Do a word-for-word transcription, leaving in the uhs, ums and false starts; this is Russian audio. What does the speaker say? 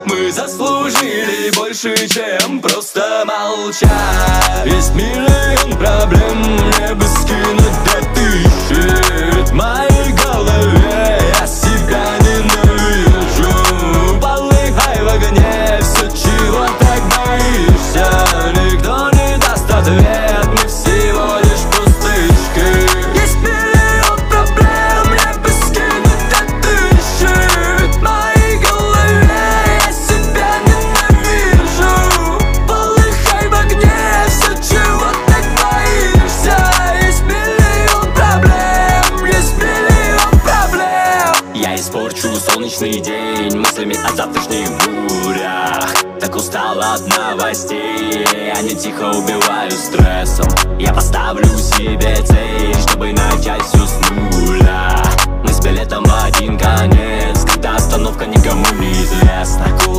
Мы заслужили больше, чем просто молчать. Есть миллион проблем, мне бы скинуть до тысячи. В моей голове я себя ненавижу. Полыхай в огне, все, чего так боишься. Никто не даст ответ, мы всего лишь пустышки. Есть миллион проблем, мне бы скинуть до тысячи. В моей голове я себя ненавижу. Полыхай в огне, все, чего так боишься. Есть миллион проблем, есть миллион проблем. Я испорчу солнечный день мыслями о завтрашних бурях. Так устал от новостей, они тихо убивают стрессом. Я поставлю себе цель, чтобы начать все с нуля. Мы с билетом в один конец, когда остановка никому не известна.